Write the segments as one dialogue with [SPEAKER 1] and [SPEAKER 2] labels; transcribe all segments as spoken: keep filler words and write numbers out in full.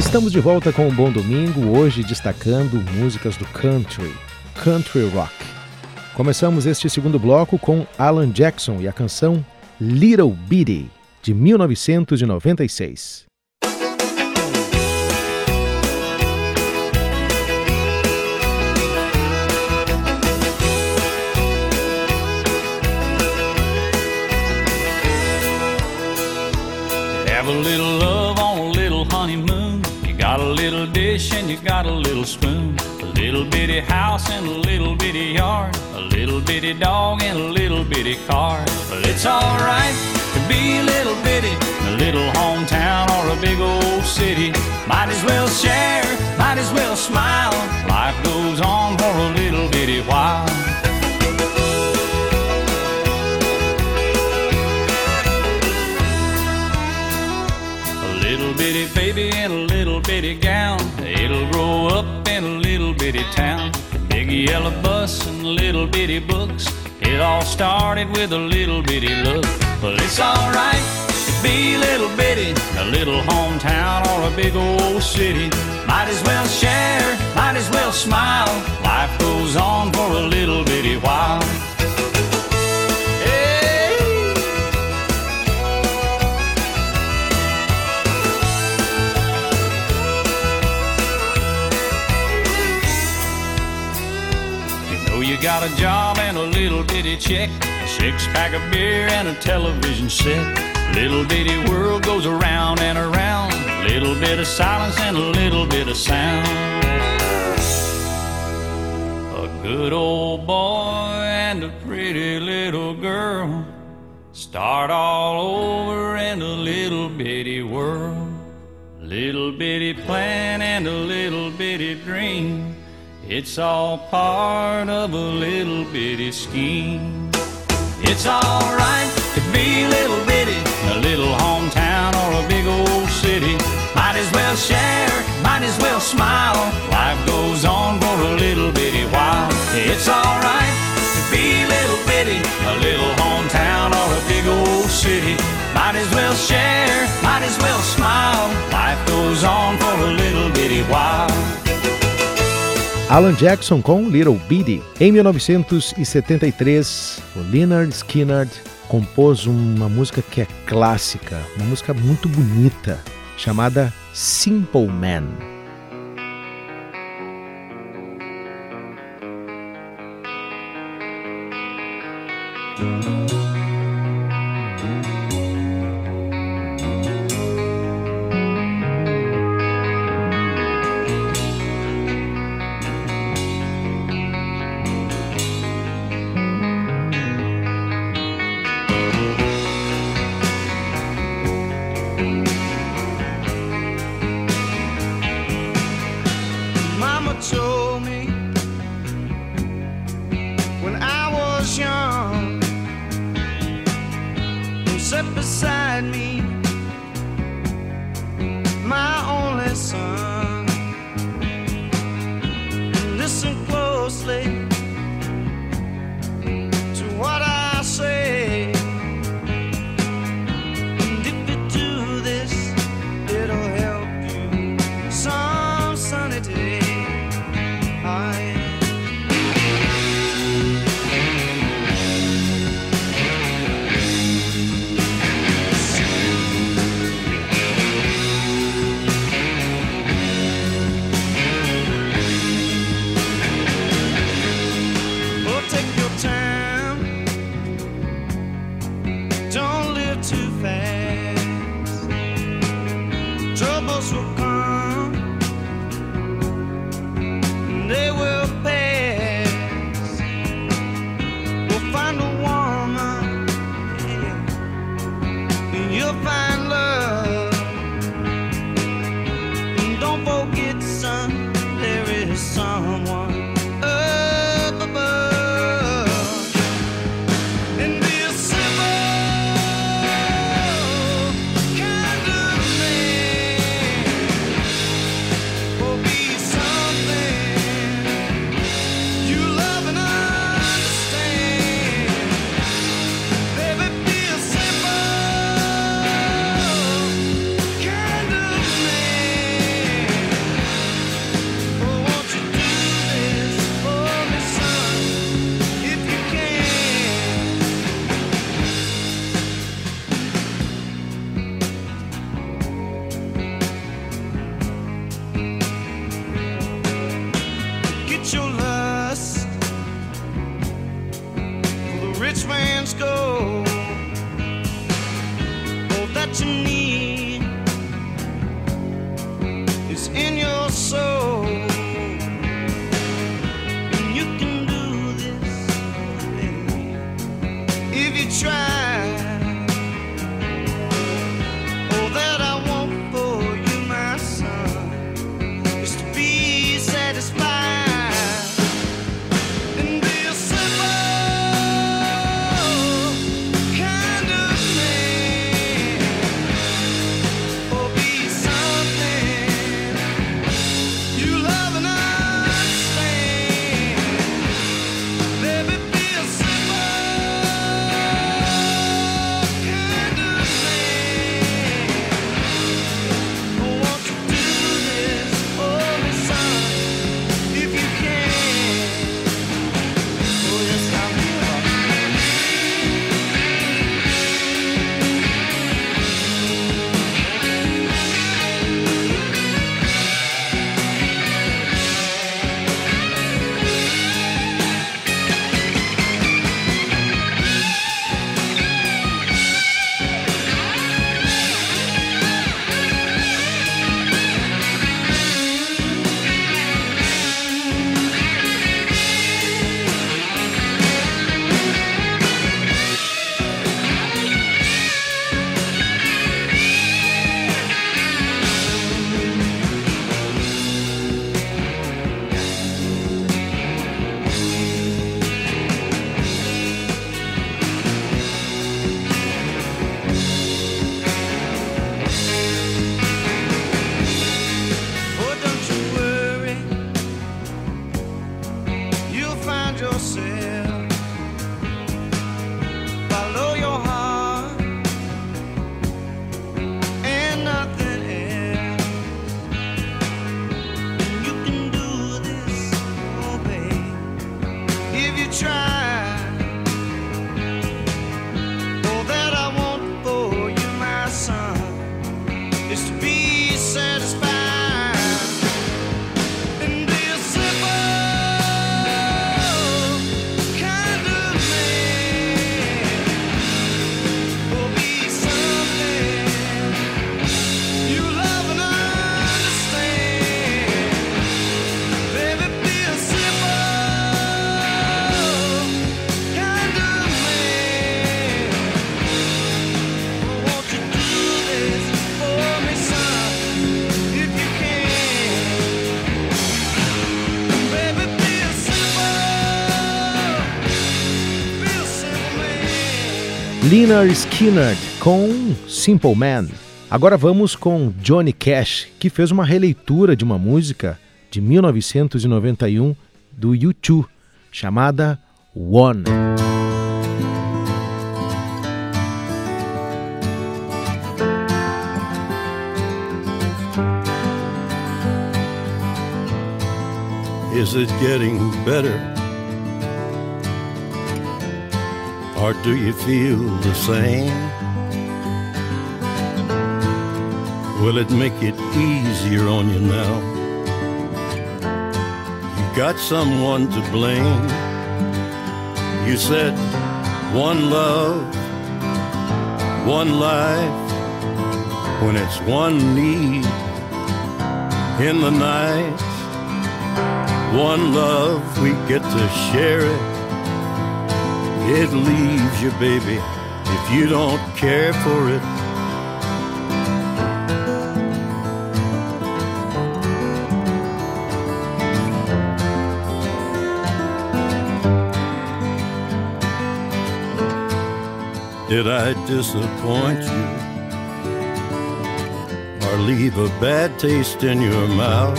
[SPEAKER 1] Estamos de volta com um bom domingo, hoje destacando músicas do country, country rock. Começamos este segundo bloco com Alan Jackson e a canção Little Bitty, de mil novecentos e noventa e seis.
[SPEAKER 2] Have a little love on a little honeymoon. You got a little dish and you got a little spoon. A little bitty house and a little bitty yard. A little bitty dog and a little bitty car. But it's alright to be a little bitty in a little hometown or a big old city. Might as well share, might as well smile. Life goes on for a little bitty while. Little bitty baby in a little bitty gown. It'll grow up in a little bitty town. Big yellow bus and little bitty books. It all started with a little bitty look. Well, it's alright to be a little bitty in a little hometown or a big old city. Might as well share, might as well smile. Life goes on for a little bitty while. You got a job and a little bitty check, a six-pack of beer and a television set. Little bitty world goes around and around. Little bit of silence and a little bit of sound. A good old boy and a pretty little girl start all over in a little bitty world. Little bitty plan and a little bitty dream. It's all part of a little bitty scheme. It's alright to be a little bitty in a little hometown or a big old city. Might as well share, might as well smile. Life goes on for a little bitty while. It's alright to be a little bitty in a little hometown or a big old city. Might as well share, might as well smile. Life goes on for a little bitty while.
[SPEAKER 1] Alan Jackson com Little Bitty. Em mil novecentos e setenta e três, o Lynyrd Skynyrd compôs uma música que é clássica, uma música muito bonita, chamada Simple Man.
[SPEAKER 3] Told me when I was young get your lust for the rich man's gold. All that you need is in your soul. And you can do this, baby, if you try. All that I want for you, my son, is to be satisfied and be a simple kind of man, or be something you love and understand. Baby, be a simple kind of man. Oh, won't you do this for me, son, if you can? Oh, yes, I will. Oh, don't you worry, you'll find yourself. Follow your heart and nothing else. And you can do this, oh babe, if you try. All that I want for you, my son, is to be satisfied and be a simple kind of man, or be something you love and understand. Baby, be a simple kind of man. Won't you do this for me, son, if you can? Baby, be a simple, be a simple man.
[SPEAKER 1] Lynyrd Skynyrd com Simple Man. Agora vamos com Johnny Cash, que fez uma releitura de uma música de mil novecentos e noventa e um do U dois, chamada One.
[SPEAKER 4] Is it getting better? Or do you feel the same? Will it make it easier on you now? You got someone to blame. You said one love, one life, when it's one need in the night. One love, we get to share it. It leaves you, baby, if you don't care for it. Did I disappoint you or leave a bad taste in your mouth?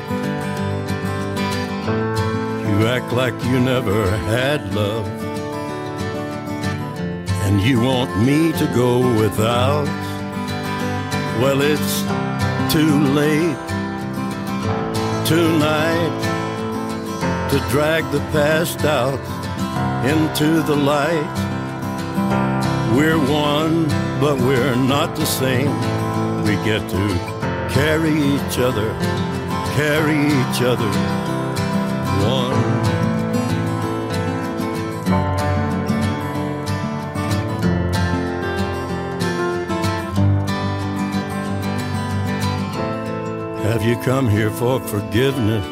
[SPEAKER 4] You act like you never had love, and you want me to go without. Well, it's too late tonight to drag the past out into the light. We're one, but we're not the same. We get to carry each other, carry each other one. come here for forgiveness?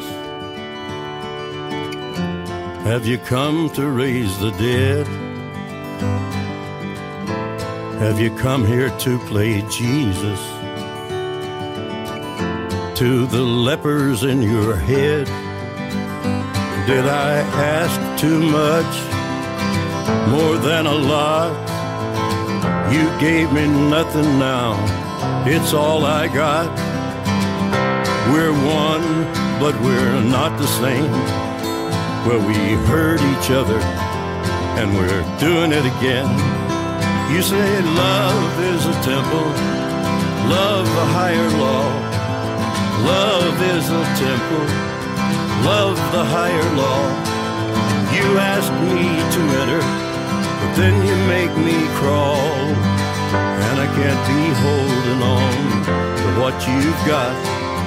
[SPEAKER 4] Have you come to raise the dead? Have you come here to play Jesus to the lepers in your head? Did I ask too much, more than a lot? You gave me nothing now, it's all I got. We're one, but we're not the same. Well, we hurt each other, and we're doing it again. You say love is a temple, love a higher law. Love is a temple, love the higher law. You ask me to enter, but then you make me crawl. And I can't be holding on to what you've got,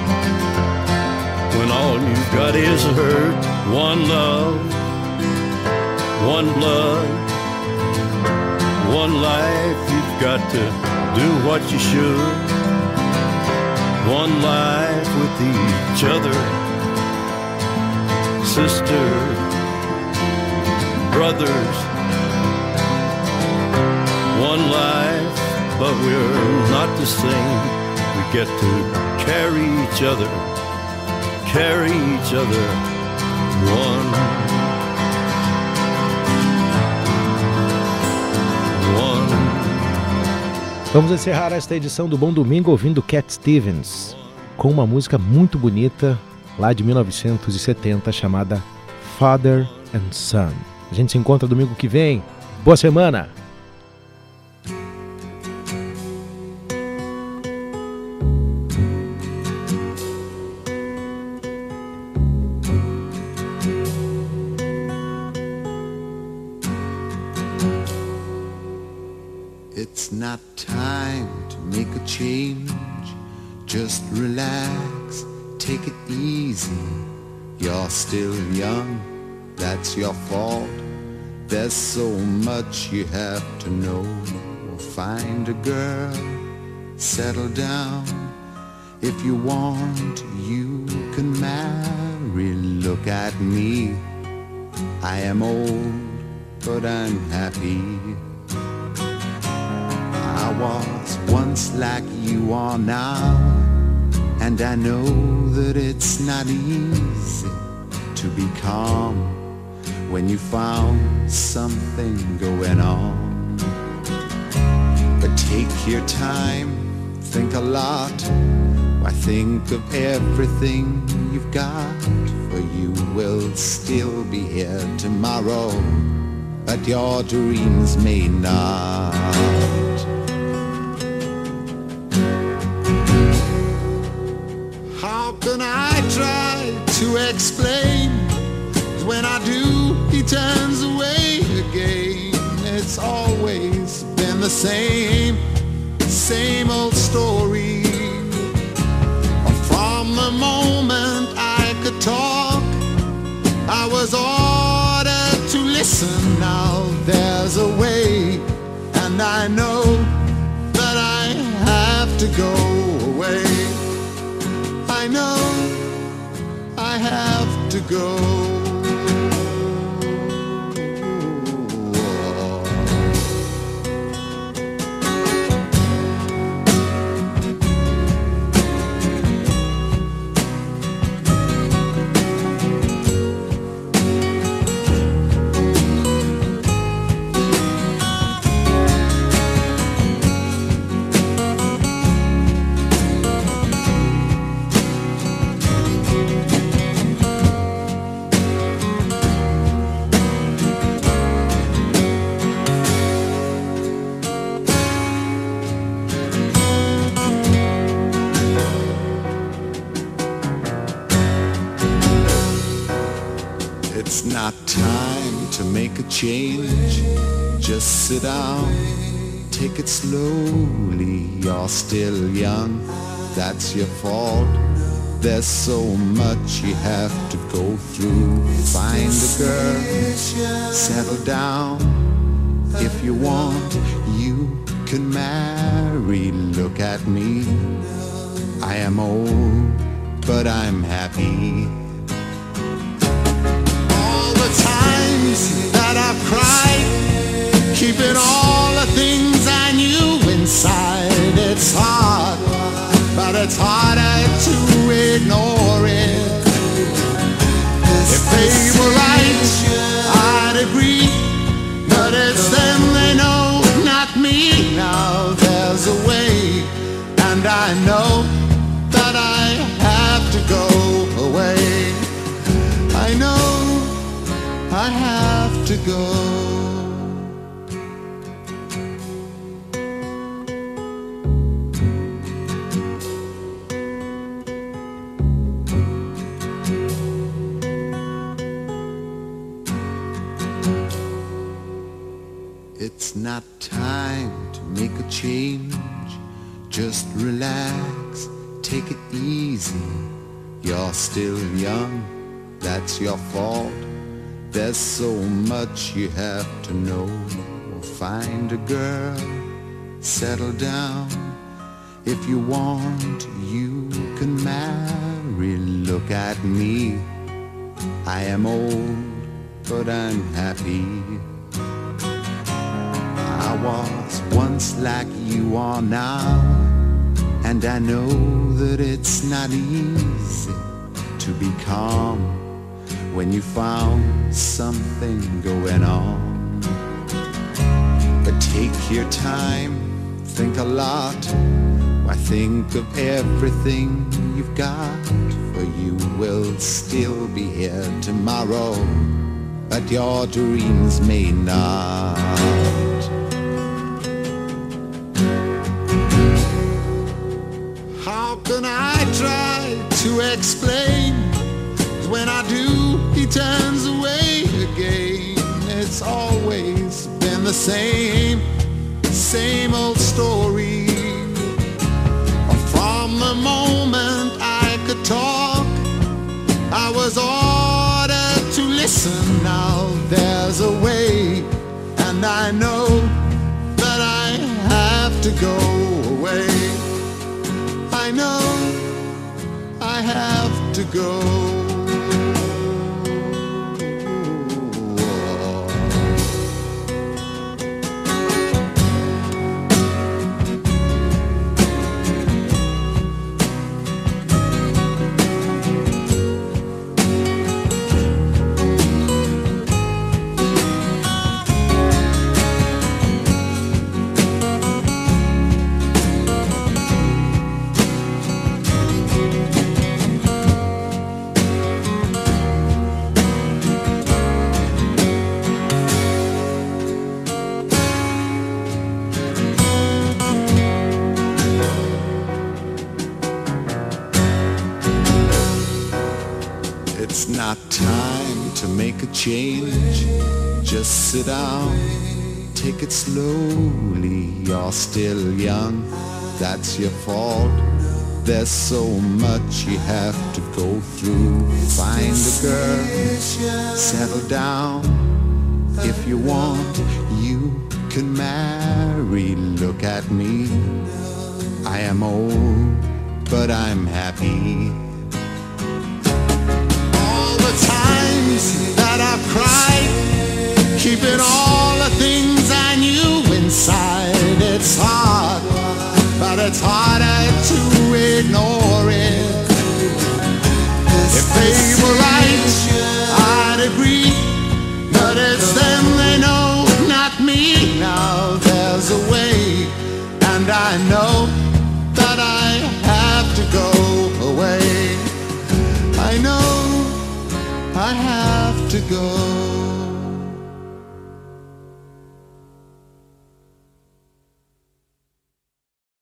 [SPEAKER 4] when all you've got is hurt. One love, one blood, one life. You've got to do what you should. One life with each other, sisters, brothers. One life, but we're not the same. We get to carry each other, carry each other. One, one.
[SPEAKER 1] Vamos encerrar esta edição do Bom Domingo ouvindo Cat Stevens com uma música muito bonita lá de mil novecentos e setenta chamada Father and Son. A gente se encontra domingo que vem. Boa semana!
[SPEAKER 5] It's not time to make a change. Just relax, take it easy. You're still young, that's your fault. There's so much you have to know. Find a girl, settle down. If you want, you can marry. Look at me, I am old, but I'm happy. I was once like you are now, and I know that it's not easy to be calm when you found something going on. But take your time, think a lot. Why, think of everything you've got, for you will still be here tomorrow, but your dreams may not. How can I try to explain? When I do, he turns away again. It's always been the same, same old story. From the moment I could talk, I was ordered to listen. Now there's a way, and I know that I have to go away. I know I have to go. It's not time to make a change. Just sit down, take it slowly. You're still young, that's your fault. There's so much you have to go through. Find a girl, settle down. If you want, you can marry. Look at me, I am old, but I'm happy. All the times that I've cried, keeping all the things I knew inside. It's hard, but it's harder to ignore it. If they were right, I'd agree, but it's them they know, not me. Now there's a way, and I know that I have to go away. I know I have to go. It's not time to make a change. Just relax, take it easy. You're still young, that's your fault. There's so much you have to know. Find a girl, settle down. If you want, you can marry. Look at me, I am old, but I'm happy. I was once like you are now, and I know that it's not easy to be calm when you found something going on. But take your time, think a lot. Why, think of everything you've got, for you will still be here tomorrow, but your dreams may not. How can I try to explain? When I do, he turns away again. It's always been the same, same old story. From the moment I could talk, I was ordered to listen. Now there's a way, and I know that I have to go away. I know I have to go. It's not time to make a change. Just sit down, take it slowly. You're still young, that's your fault. There's so much you have to go through. Find a girl, settle down. If you want, you can marry. Look at me, I am old, but I'm happy. Times that I've cried, keeping all the things I knew inside. It's hard, but it's harder to ignore it. If they were right, I'd agree, but it's them they know, not me. Now there's a way, and I know that I have to go away. I know I have to go.